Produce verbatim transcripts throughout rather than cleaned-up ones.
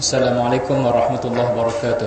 Assalamualaikum warahmatullahi wabarakatuh.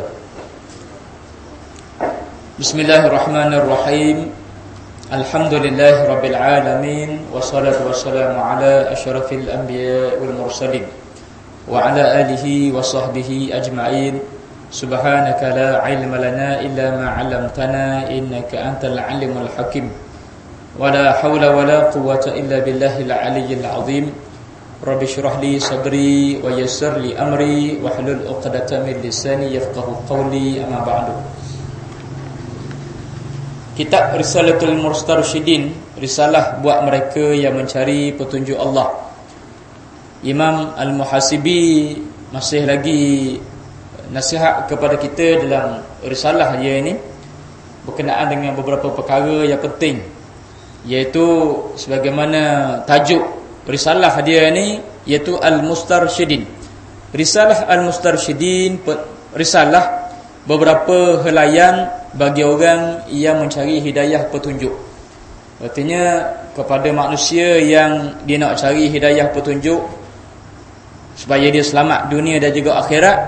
Bismillahirrahmanirrahim. Alhamdulillahi rabbil alamin. Wassalatu wassalamu ala asyrafil anbiya wal mursalin wa ala alihi wa sahbihi ajma'in. Subhanaka la ilma lana illa ma 'allamtana innaka antal alimul hakim. Wa la hawla wa la quwwata illa billahil aliyyil azim. Rabbi syrah li sadri wa yassir li amri wa hlul 'uqdatam min lisani yafqahu qawli, amma ba'du. Kitab Risalatul Mustarsyidin, risalah buat mereka yang mencari petunjuk Allah. Imam Al-Muhasibi masih lagi nasihat kepada kita dalam risalah dia ini berkenaan dengan beberapa perkara yang penting, iaitu sebagaimana tajuk risalah dia ni, iaitu Al-Mustarsyidin. Risalah Al-Mustarsyidin, risalah beberapa helaian bagi orang yang mencari hidayah petunjuk. Artinya kepada manusia yang dia nak cari hidayah petunjuk supaya dia selamat dunia dan juga akhirat,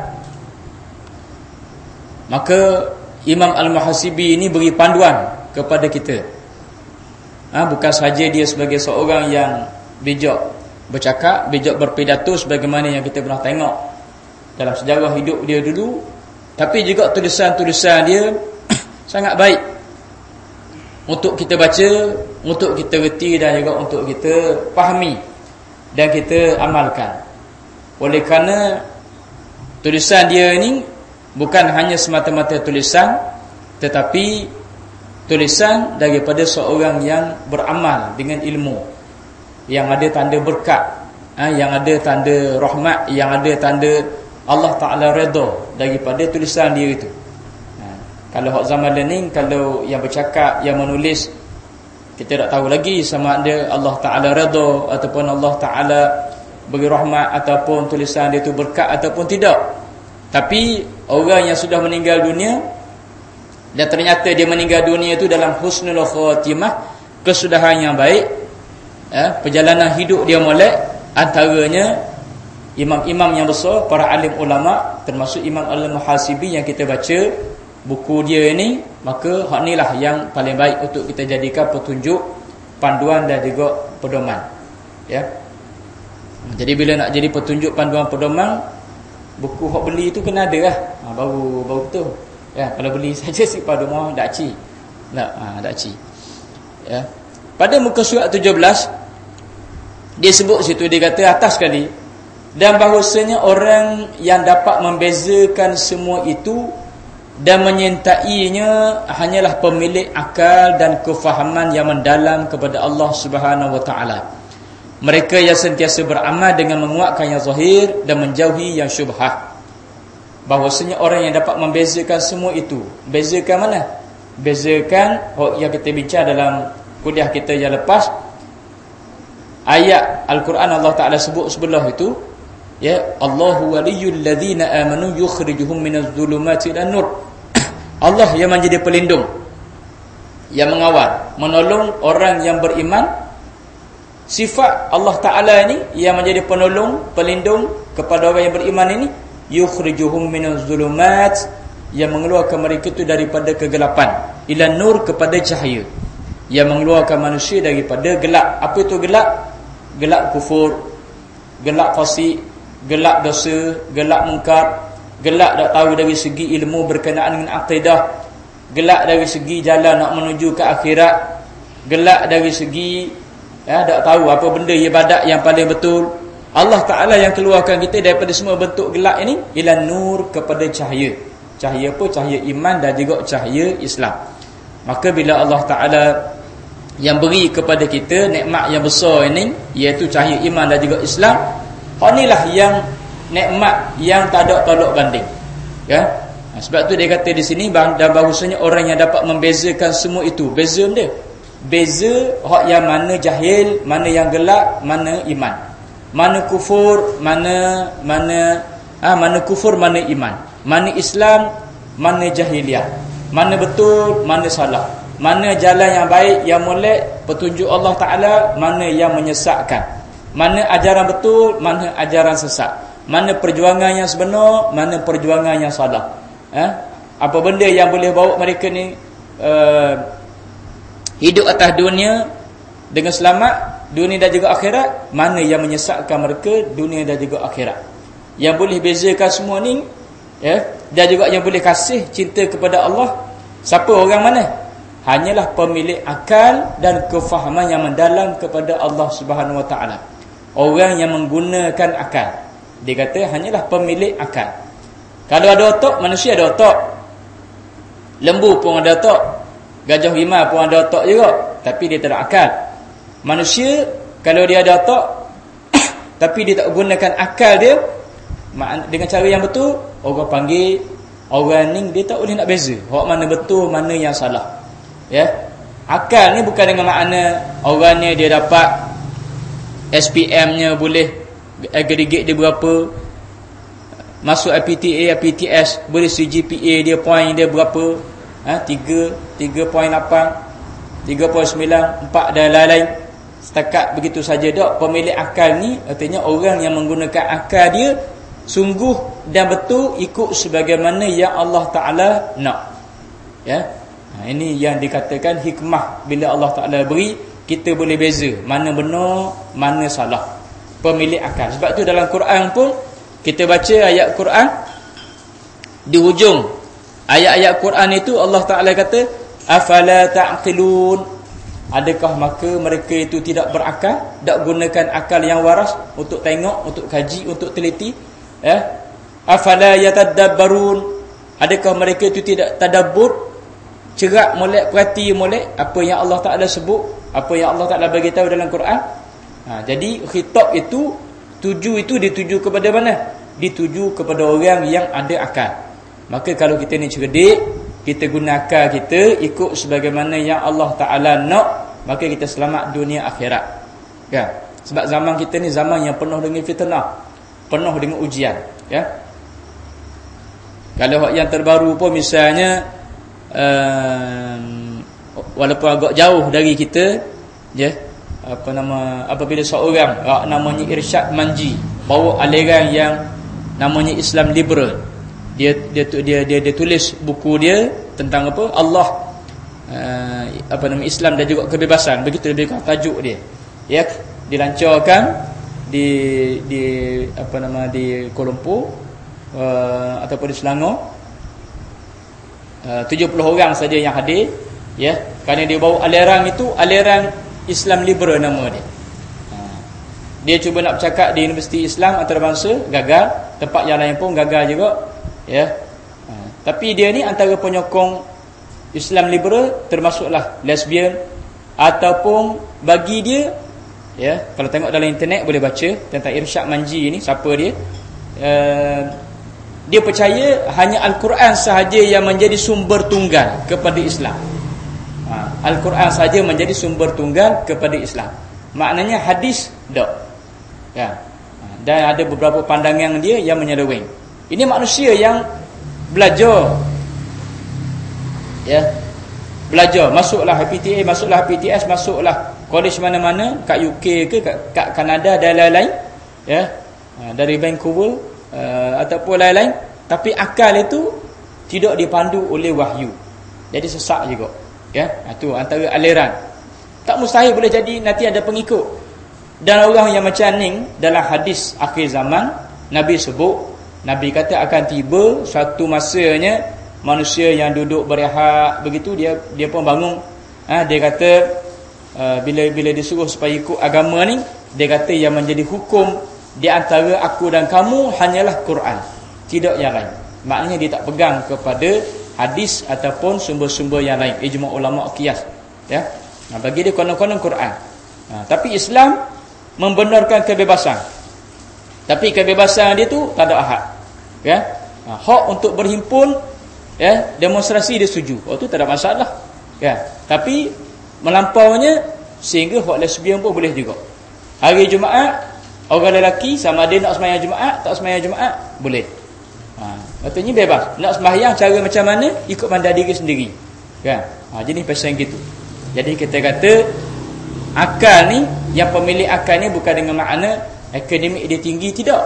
maka Imam Al-Muhasibi ini beri panduan kepada kita. Ha, bukan sahaja dia sebagai seorang yang bijak bercakap, bijak berpidato sebagaimana yang kita pernah tengok dalam sejarah hidup dia dulu, tapi juga tulisan-tulisan dia sangat baik untuk kita baca, untuk kita reti dan juga untuk kita fahami dan kita amalkan. Oleh kerana tulisan dia ini bukan hanya semata-mata tulisan, tetapi tulisan daripada seorang yang beramal dengan ilmu, yang ada tanda berkat, ha, yang ada tanda rahmat, yang ada tanda Allah Ta'ala redha daripada tulisan dia itu. Ha, kalau hak zaman ni, kalau yang bercakap, yang menulis, kita tak tahu lagi sama ada Allah Ta'ala redha ataupun Allah Ta'ala beri rahmat ataupun tulisan dia itu berkat ataupun tidak. Tapi orang yang sudah meninggal dunia dan ternyata dia meninggal dunia itu dalam husnul khatimah, kesudahan yang baik, ya, perjalanan hidup dia molek, antaranya imam-imam yang besar, para alim ulama, termasuk Imam Al-Muhasibi yang kita baca buku dia ini, maka hak inilah yang paling baik untuk kita jadikan petunjuk, panduan dan juga pedoman, ya. Jadi bila nak jadi petunjuk, panduan, pedoman, buku hak beli itu kena ada lah, ha, baru baru betul, ya. Kalau beli saja si pada rumah dak ci, tak, ha, dak ci, ya. Pada muka surat tujuh belas dia sebut situ, dia kata atas sekali, dan bahawasanya orang yang dapat membezakan semua itu dan menyintainya hanyalah pemilik akal dan kefahaman yang mendalam kepada Allah Subhanahu wa taala. Mereka yang sentiasa beramal dengan menguatkan yang zahir dan menjauhi yang syubhat. Bahawasanya orang yang dapat membezakan semua itu, bezakan mana? Bezakan oh, yang kita bincang dalam kuliah kita yang lepas, ayat Al-Quran Allah Ta'ala sebut sebelah itu, ya, Allahu waliyul ladzina amanu yukhrijuhum minaz zulumati ilan nur. Allah yang menjadi pelindung, yang mengawal, menolong orang yang beriman. Sifat Allah Ta'ala ini yang menjadi penolong, pelindung kepada orang yang beriman ini, yukhrijuhum minaz zulumat, yang mengeluarkan mereka itu daripada kegelapan, ilan nur, kepada cahaya, yang mengeluarkan manusia daripada gelap. Apa itu gelap? Gelap kufur, gelap fasik, gelap dosa, gelap mungkar, gelap tak tahu dari segi ilmu berkenaan dengan akidah, gelap dari segi jalan nak menuju ke akhirat, gelap dari segi, ya, tak tahu apa benda ibadat yang paling betul. Allah Ta'ala yang keluarkan kita daripada semua bentuk gelap ini, ilan nur, kepada cahaya. Cahaya apa? Cahaya iman dan juga cahaya Islam. Maka bila Allah Ta'ala yang beri kepada kita nikmat yang besar ini, iaitu cahaya iman dan juga Islam, inilah yang nikmat yang tak ada tolak banding, ya. Sebab tu dia kata di sini, dan bahawasanya orang yang dapat membezakan semua itu, beza dia, beza hak yang mana jahil, mana yang gelap, mana iman, mana kufur, mana mana ah mana kufur, mana iman, mana Islam, mana jahiliah, mana betul, mana salah, mana jalan yang baik, yang molek, petunjuk Allah Ta'ala, mana yang menyesatkan, mana ajaran betul, mana ajaran sesat, mana perjuangan yang sebenar, mana perjuangan yang salah. Ha? Apa benda yang boleh bawa mereka ni uh, hidup atas dunia dengan selamat, dunia dan juga akhirat, mana yang menyesatkan mereka dunia dan juga akhirat. Yang boleh bezakan semua ni, ya, dan juga yang boleh kasih cinta kepada Allah, siapa orang mana? Hanyalah pemilik akal dan kefahaman yang mendalam kepada Allah Subhanahu Wa Taala. Orang yang menggunakan akal. Dia kata hanyalah pemilik akal. Kalau ada otak, manusia ada otak. Lembu pun ada otak. Gajah rimau pun ada otak juga, tapi dia tak ada akal. Manusia kalau dia ada otak tapi dia tak gunakan akal dia dengan cara yang betul, orang panggil orang ni dia tak boleh nak beza hak mana betul, mana yang salah. Ya. Akal ni bukan dengan makna orang ni dia dapat S P M-nya boleh aggregate dia berapa, masuk I P T A, I P T S, boleh C G P A dia, point dia berapa, ha, tiga, tiga perpuluhan lapan, tiga perpuluhan sembilan, empat dan lain-lain. Setakat begitu saja tak. Pemilik akal ni artinya orang yang menggunakan akal dia sungguh dan betul ikut sebagaimana yang Allah Ta'ala nak. Ya. Ha, ini yang dikatakan hikmah bila Allah Ta'ala beri, kita boleh beza mana benar, mana salah. Pemilik akal. Sebab tu dalam Quran pun kita baca ayat Quran, di hujung ayat-ayat Quran itu Allah Ta'ala kata afala ta'qilun. Adakah maka mereka itu tidak berakal, tak gunakan akal yang waras untuk tengok, untuk kaji, untuk teliti, ya? Afala yatadabbarun. Adakah mereka itu tidak tadabbur, cerak molek, perhati molek apa yang Allah Ta'ala sebut, apa yang Allah Ta'ala bagi tahu dalam Quran. Ha, jadi khitab itu, tuju itu dituju kepada mana? Dituju kepada orang yang ada akal. Maka kalau kita ni cerdik, kita guna akal kita ikut sebagaimana yang Allah Ta'ala nak, maka kita selamat dunia akhirat. Ya. Sebab zaman kita ni zaman yang penuh dengan fitnah, penuh dengan ujian. Ya. Kalau yang terbaru pun misalnya um, walaupun agak jauh dari kita, ya, apa nama, apabila seorang namanya Irsyad Manji bawa aliran yang namanya Islam liberal, dia dia dia dia, dia tulis buku dia tentang apa? Allah, uh, apa nama, Islam dan juga kebebasan, begitu lebih kurang tajuk dia. Ya, dilancarkan di di apa nama di Kuala Lumpur uh, ataupun di Selangor. Uh, tujuh puluh orang saja yang hadir, ya, kerana dia bawa aliran itu, aliran Islam liberal nama dia. Uh, dia cuba nak bercakap di Universiti Islam Antarabangsa, gagal. Tempat yang lain pun gagal juga. Ya, ha, tapi dia ni antara penyokong Islam liberal, termasuklah lesbian, ataupun bagi dia, ya, kalau tengok dalam internet boleh baca tentang Irsyad Manji ni, siapa dia. Uh, dia percaya hanya Al-Quran sahaja yang menjadi sumber tunggal kepada Islam. Ha, Al-Quran sahaja menjadi sumber tunggal kepada Islam. Maknanya hadis tak. Ya. Dan ada beberapa pandangan dia yang menyeleweng. Ini manusia yang belajar, ya, belajar, masuklah I P T A, masuklah I P T S, masuklah college mana-mana, kat U K ke, kat, kat Kanada dan lain-lain, ya, dari Vancouver uh, ataupun lain-lain. Tapi akal itu tidak dipandu oleh wahyu, jadi sesak juga, ya. Itu antara aliran. Tak mustahil boleh jadi nanti ada pengikut. Dan orang yang macam ni dalam hadis akhir zaman, Nabi sebut, Nabi kata akan tiba satu masanya manusia yang duduk berehat begitu, dia dia pun bangun, ha, dia kata uh, bila bila disuruh supaya ikut agama ni, dia kata yang menjadi hukum di antara aku dan kamu hanyalah Quran, tidak yang lain. Maknanya dia tak pegang kepada hadis ataupun sumber-sumber yang lain, ijma' ulama' qiyas, ya. Nah, bagi dia konon-konon Quran. Nah, tapi Islam membenarkan kebebasan. Tapi kebebasan dia tu tak ada ahad. Ya. Ha, hak untuk berhimpun, ya, demonstrasi dia setuju. Oh tu tak ada masalah. Ya. Tapi melampaunya sehingga hak lesbian pun boleh juga. Hari Jumaat orang lelaki sama ada nak sembahyang Jumaat, tak sembahyang Jumaat, boleh. Ha, katanya bebas. Nak sembahyang cara macam mana, ikut pandai diri sendiri. Kan? Ha, jadi pasal gitu. Jadi kita kata akal ni, yang pemilik akal ni bukan dengan makna akademik dia tinggi, tidak.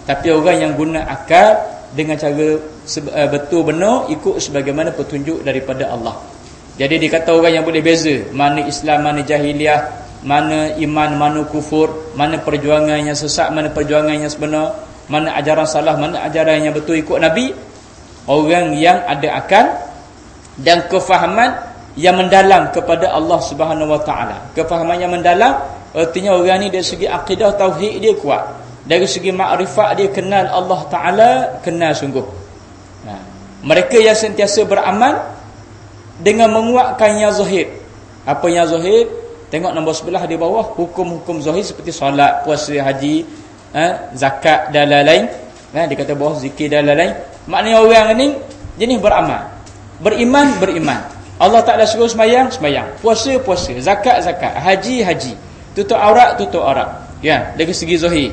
Tapi orang yang guna akal dengan cara betul benar, ikut sebagaimana petunjuk daripada Allah. Jadi dikata orang yang boleh beza mana Islam, mana jahiliah, mana iman, mana kufur, mana perjuangan yang sesat, mana perjuangan yang sebenar, mana ajaran salah, mana ajaran yang betul ikut Nabi. Orang yang ada akal dan kefahaman yang mendalam kepada Allah Subhanahu Wa Taala. Kefahaman yang mendalam artinya orang ni dari segi akidah tauhid dia kuat, dari segi makrifat dia kenal Allah Taala, kenal sungguh. Ha. Mereka yang sentiasa beramal dengan menguatkan yang zahir. Apa yang zahir? Tengok nombor sebelah di bawah, hukum-hukum zahir seperti solat, puasa, haji, ha, zakat dan lain-lain. Ha, dia kata bawah zikir dan lain-lain. Maknanya orang ni jenis beramal, beriman, beriman. Allah Ta'ala suruh semayang, semayang, puasa, puasa, zakat, zakat, haji, haji, tutup aurat, tutup aurat. Ya, dari segi zahir.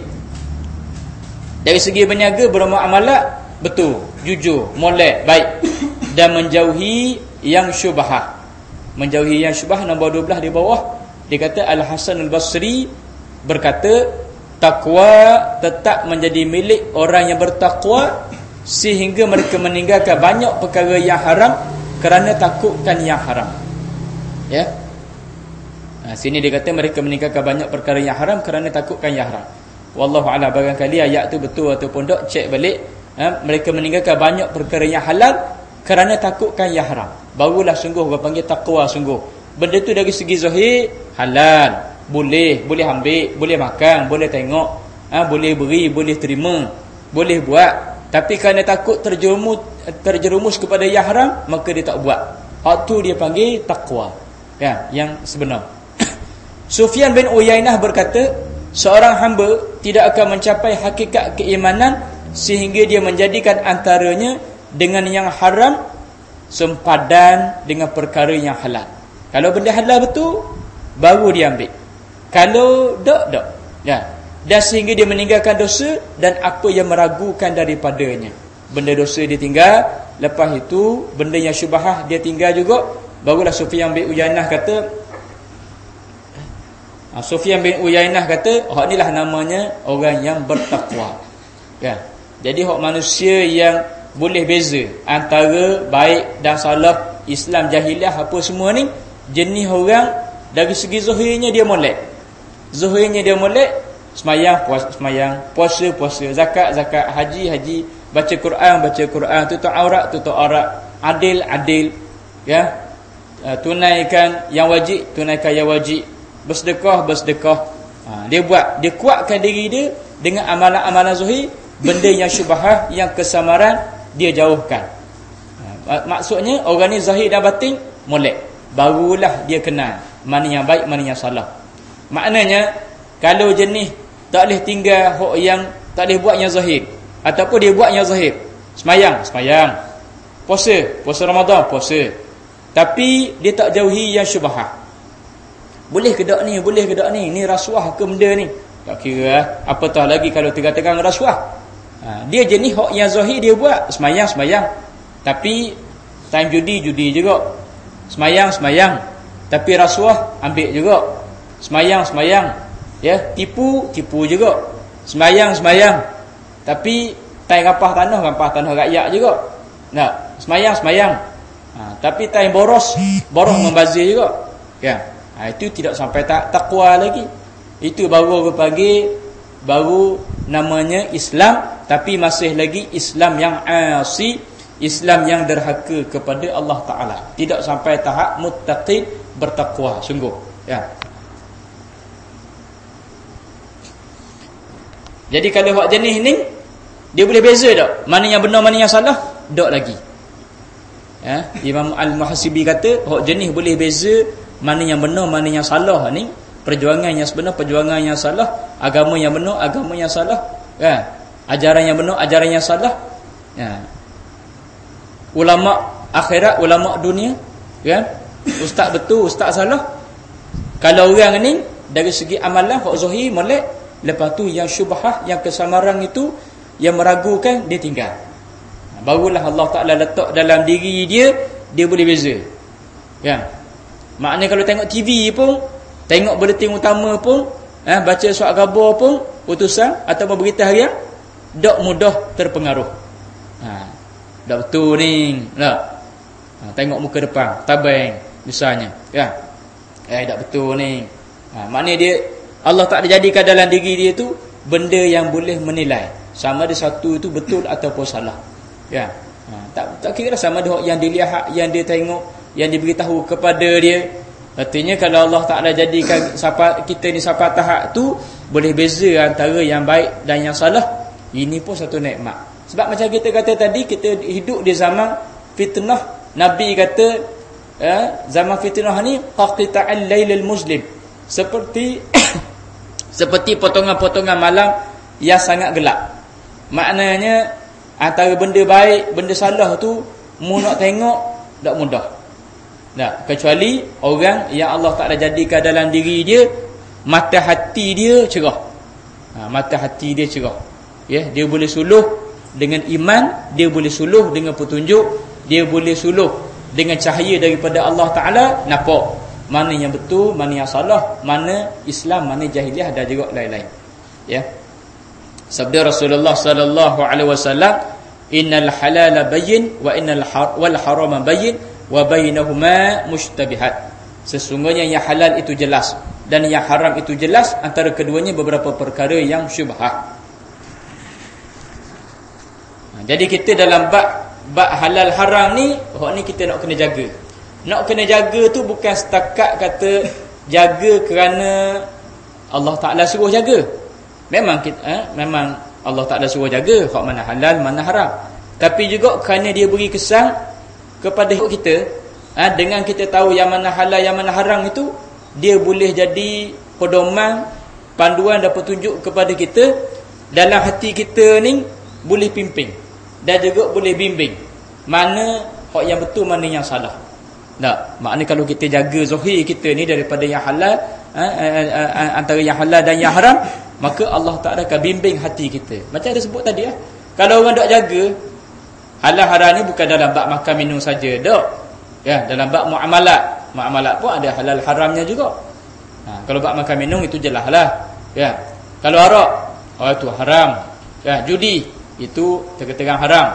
Dari segi berniaga, bermuamalah, betul, jujur, molek, baik, dan menjauhi yang syubhah. Menjauhi yang syubhah, nombor dua belas di bawah. Dia kata Al-Hasan Al-Basri berkata, takwa tetap menjadi milik orang yang bertakwa sehingga mereka meninggalkan banyak perkara yang haram kerana takutkan yang haram. Ya. Ha, sini dia kata mereka meninggalkan banyak perkara yang haram kerana takutkan yang haram. Wallahu a'lam, barangkali ayat tu betul ataupun tak, cek balik. Ha, mereka meninggalkan banyak perkara yang halal kerana takutkan yang haram. Barulah sungguh orang panggil takwa sungguh. Benda tu dari segi zahir halal, boleh, boleh ambil, boleh makan, boleh tengok, ha, boleh beri, boleh terima, boleh buat. Tapi kerana takut terjerumus terjerumus kepada yang haram, maka dia tak buat. Hak tu dia panggil takwa. Ya, yang sebenar. Sufyan bin Uyainah berkata, seorang hamba tidak akan mencapai hakikat keimanan sehingga dia menjadikan antaranya dengan yang haram sempadan dengan perkara yang halal. Kalau benda halal betul, baru dia ambil. Kalau tak, tak. Ya. Dan sehingga dia meninggalkan dosa dan apa yang meragukan daripadanya. Benda dosa dia tinggal, lepas itu benda yang syubhah dia tinggal juga. Barulah Sufyan bin Uyainah kata, Sufyan bin Uyainah kata, hak inilah namanya orang yang bertakwa. Ya. Jadi hak manusia yang boleh beza antara baik dan salah, Islam, jahiliah, apa semua ni, jenis orang dari segi zahirnya dia molek. Zahirnya dia molek, semayang, puasa, semayang, puasa, puasa, zakat, zakat, haji, haji, baca Quran, baca Quran, tutup aurat, tutup aurat, adil, adil, ya, tunaikan yang wajib, tunaikan yang wajib, bersedekah, bersedekah. Ha, dia buat, dia kuatkan diri dia dengan amalan-amalan zahir. Benda yang syubhah, yang kesamaran, dia jauhkan. Ha, maksudnya orang ni zahir dan batin molek. Barulah dia kenal mana yang baik, mana yang salah. Maknanya kalau jenis tak boleh tinggal hak yang tak boleh buat yang zahir, ataupun dia buat yang zahir, semayang, semayang, puasa, puasa Ramadan, puasa, tapi dia tak jauhi yang syubhah. Boleh ke tak ni, boleh ke tak ni, ni rasuah ke benda ni, tak kira. Apatah lagi kalau terang-terang rasuah. Ha, dia jenis hak yang zahir dia buat, semayang, semayang, tapi time judi, judi juga, semayang, semayang, tapi rasuah ambil juga, semayang, semayang, ya, tipu, tipu juga, semayang, semayang, tapi time rampah tanah, rampah tanah rakyat juga. Nah, semayang, semayang, ha, tapi time boros, boros membazir juga. Ya, ha, itu tidak sampai tak takwa lagi. Itu baru orang panggil, baru namanya Islam, tapi masih lagi Islam yang asi, Islam yang derhaka kepada Allah Ta'ala. Tidak sampai tahap muttaqin, bertakwa sungguh. Ya. Jadi kalau hak jenis ni, dia boleh beza tak? Mana yang benar, mana yang salah? Tak lagi. Ya. Imam Al-Muhasibi kata, hak jenis boleh beza mana yang benar, mana yang salah ni. Perjuangan yang sebenar, perjuangan yang salah, agama yang benar, agama yang salah, ya. Ajaran yang benar, ajaran yang salah, ya. Ulama akhirat, ulama dunia, ya. Ustaz betul, ustaz salah. Kalau orang ni dari segi amalan hak zahir molek, lepas tu yang syubhah, yang kesamaran itu, yang meragukan, dia tinggal. Barulah Allah Ta'ala letak dalam diri dia, dia boleh beza. Ya. Maknanya kalau tengok T V pun, tengok buletin utama pun, eh, baca surat khabar pun, putusan atau berita harian, dak mudah terpengaruh. Ha, dak betul ni. Lah. Ha, tengok muka depan, tabeng misalnya, kan? Eh dak betul ni. Ha, maknanya dia Allah tak ada jadikan dalam diri dia tu benda yang boleh menilai sama ada satu itu betul ataupun salah. Ya. Ha, tak tak kira sama ada yang dilihat, yang dia tengok, yang diberitahu kepada dia. Artinya kalau Allah Taala jadikan siapa kita ni siapa tahap tu boleh beza antara yang baik dan yang salah, ini pun satu nikmat. Sebab macam kita kata tadi, kita hidup di zaman fitnah. Nabi kata eh, zaman fitnah ni qaqita'al lailil muslim, seperti seperti potongan-potongan malam yang sangat gelap. Maknanya antara benda baik, benda salah tu mu nak tengok tak mudah. Tak, kecuali orang yang Allah Taala jadikan dalam diri dia mata hati dia cerah. Ha, mata hati dia cerah. Ya, dia boleh suluh dengan iman, dia boleh suluh dengan petunjuk, dia boleh suluh dengan cahaya daripada Allah Taala, nampak mana yang betul, mana yang salah, mana Islam, mana jahiliah dan juga lain-lain. Ya. Sabda Rasulullah sallallahu alaihi wasallam, innal halala bayyin wa innal har wal harama bayyin wa bainahuma mushtabihat. Sesungguhnya yang halal itu jelas dan yang haram itu jelas, antara keduanya beberapa perkara yang syubhat. Jadi kita dalam bab bab halal haram ni, hak ni kita nak kena jaga. Nak kena jaga tu bukan setakat kata jaga kerana Allah Taala suruh jaga. Memang kita eh, memang Allah Taala suruh jaga hak mana halal, mana haram. Tapi juga kerana dia beri kesan kepada kita, eh, dengan kita tahu yang mana halal, yang mana haram itu, dia boleh jadi pedoman, panduan dan petunjuk kepada kita. Dalam hati kita ni boleh pimpin dan juga boleh bimbing mana hak yang betul, mana yang salah. Tak, maknanya kalau kita jaga zahir kita ni daripada yang halal, eh, eh, eh, antara yang halal dan yang haram, maka Allah Taala akan bimbing hati kita. Macam ada sebut tadi, eh, kalau orang tak jaga halal haram ni bukan dalam bab makan minum saja, tak. Ya, dalam bab muamalat, muamalat pun ada halal haramnya juga. Ha, kalau bab makan minum itu jelaslah. Ya. Kalau arak, oh itu haram. Ya, judi itu terang-terang haram.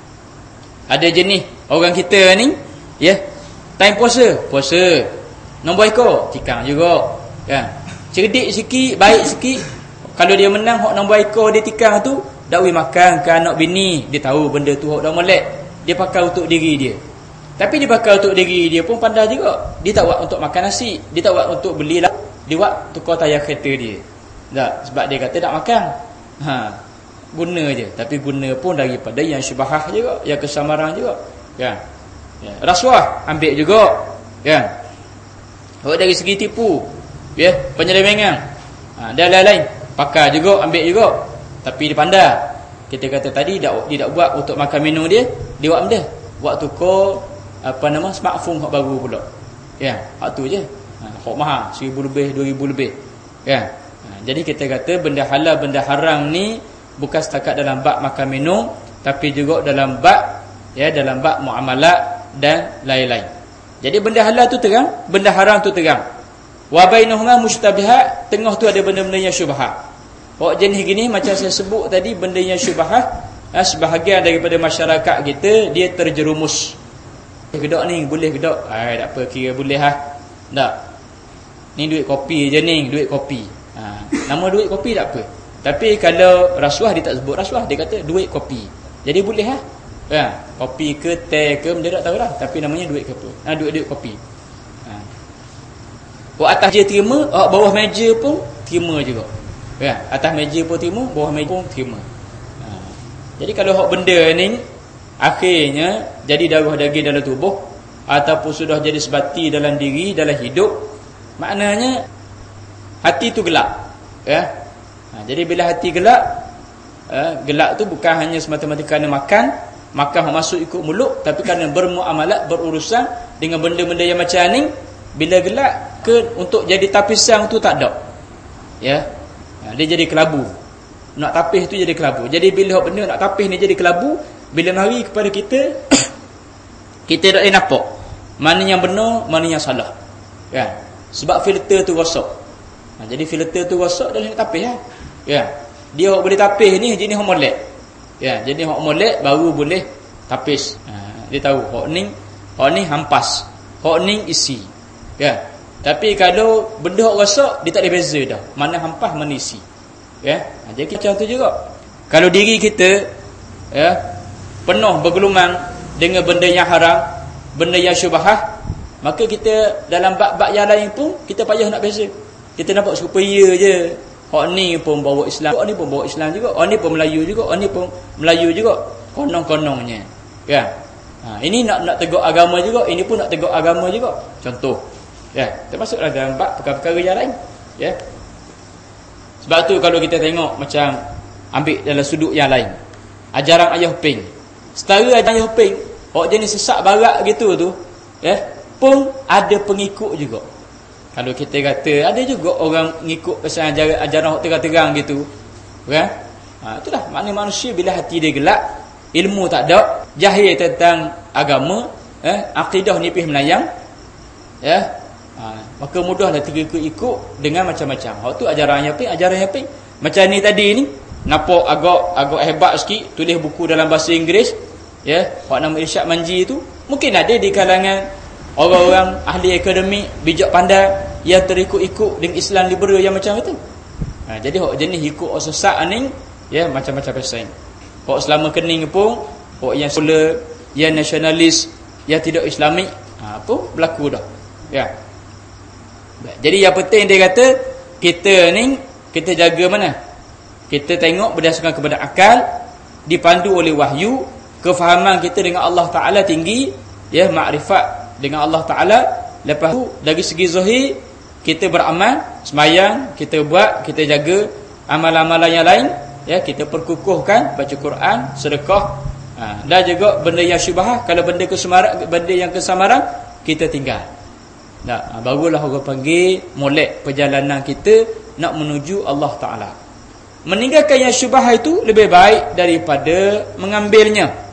Ada jenis orang kita ni, ya, time puasa, puasa. Nombor ekor, tikang juga. Ya. Cerdik sikit, baik sikit. Kalau dia menang hak nombor ekor dia tikang tu, dak boleh makan ke anak bini, dia tahu benda tu hak dah molek. Dia pakai untuk diri dia. Tapi dia pakai untuk diri dia pun pandai juga. Dia tak buat untuk makan nasi, dia tak buat untuk belilah, dia buat tukar tayar kereta dia. Tak, sebab dia kata tak makan. Ha, guna je, tapi guna pun daripada yang syubhah juga, yang kesamaran juga. Kan? Ya. Rasuah ambil juga. Kan? Hak dari segi tipu, ya, penyelewengan. Ha, dan lain-lain, pakai juga, ambil juga. Tapi dia pandai. Kita kata tadi dia, dia tak buat untuk makan minum dia, dia buat benda. Buat tukar apa nama smartphone hak baru pula. Ya, hak tu je. Ha, hak mahal, seribu lebih, dua ribu lebih. Ya. Ha, jadi kita kata benda halal, benda haram ni bukan setakat dalam bab makan minum, tapi juga dalam bab, ya, dalam bab muamalat dan lain-lain. Jadi benda halal tu terang, benda haram tu terang. Wa bainahuma mushtabihat, tengah tu ada benda-benda yang syubhat. Hak jenis gini macam saya sebut tadi, benda yang syubhat, ha, sebahagian daripada masyarakat kita dia terjerumus. Gedak ni boleh gedak, ai tak apa, kira boleh ah. Tak. Ni duit kopi je ni, duit kopi. Ha, nama duit kopi tak apa. Tapi kalau rasuah dia tak sebut rasuah, dia kata duit kopi. Jadi boleh ah. Ha, kopi ke teh ke dia tak tahulah, tapi namanya duit ke apa. Ha, duit-duit kopi. Ha. Buat atas je terima, oh, bawah meja pun terima juga. Ya, atas meja pun terima, bawah meja pun terima. Ha. Jadi kalau hak benda ni akhirnya jadi darah daging dalam tubuh ataupun sudah jadi sebati dalam diri, dalam hidup, maknanya hati tu gelap. Ya. Ha, jadi bila hati gelap, eh, gelap tu bukan hanya semata-mata kerana makan, makan masuk ikut mulut, tapi kerana bermuamalat, berurusan dengan benda-benda yang macam ni. Bila gelap ke untuk jadi tapisan tu tak ada. Ya. Ha, dia jadi kelabu. Nak tapis tu jadi kelabu. Jadi bila benda nak tapis ni jadi kelabu, bila mari kepada kita, kita tak boleh nampak mana yang benar, mana yang salah. Kan? Sebab filter tu rosak. Ha, jadi filter tu rosak, dia nak tapis lah. Kan? Dia boleh tapis ni jenis molek. Ya, jadi hok molek baru boleh tapis. Ha, dia tahu hok ni, hok ni hampas, hok ni isi. Ya. Tapi kalau benda hok rosak, dia tak ada beza dah. Mana hampas, mana isi. Ya. Ha, jadi macam tu juga. Kalau diri kita ya penuh bergelumang dengan benda yang haram, benda yang syubhah, maka kita dalam bab-bab yang lain pun kita payah nak beza. Kita nampak serupa ya je. Hak ni pun bawa Islam, hak ni pun bawa Islam juga, hak ni pun Melayu juga, hak ni pun Melayu juga. Konong-konongnya. Ya. Ha, ini nak nak tegur agama juga, ini pun nak tegur agama juga. Contoh. Ya, termasuklah dalam bab perkara-perkara yang lain. Ya. Sebab tu kalau kita tengok macam ambil dalam sudut yang lain. Ajaran Ayah Ping. Setara ajaran Ayah Ping, hak jenis sesak barat gitu tu, ya, pun ada pengikut juga. Kalau kita kata ada juga orang ngikut kesan ajaran ajaran hak terang-terang gitu, kan? Ha, itulah makna manusia bila hati dia gelap, ilmu tak ada, jahil tentang agama, eh, akidah nipis melayang, ya. Ha, maka mudahlah terikut-ikut dengan macam-macam. Hak tu ajaran yang ping, ajaran yang ping. Macam ni tadi ni, nampak agak agak hebat sikit, tulis buku dalam bahasa Inggeris, ya, hak nama Irsyad Manji tu, mungkin ada di kalangan orang-orang ahli akademik, bijak pandai yang terikut-ikut dengan Islam liberal yang macam itu. Ha, jadi hak jenis ikut orang sesat ni, ya, macam-macam pesaing. Hak selama kening pun, hak yang sekular, yang nasionalis, yang tidak Islamik, ha, pun berlaku dah. Ya. Jadi yang penting dia kata, kita ni kita jaga mana? Kita tengok berdasarkan kepada akal, dipandu oleh wahyu, kefahaman kita dengan Allah Taala tinggi, ya, makrifat dengan Allah Taala. Lepas tu dari segi zahir kita beramal, sembahyang kita buat, kita jaga amalan-amalan yang lain, ya, kita perkukuhkan baca Quran, sedekah, ha, dan juga benda yang syubhah, kalau benda kesamaran, benda yang kesamaran kita tinggal. Nah, barulah orang panggil molek perjalanan kita nak menuju Allah Taala. Meninggalkan yang syubhah itu lebih baik daripada mengambilnya.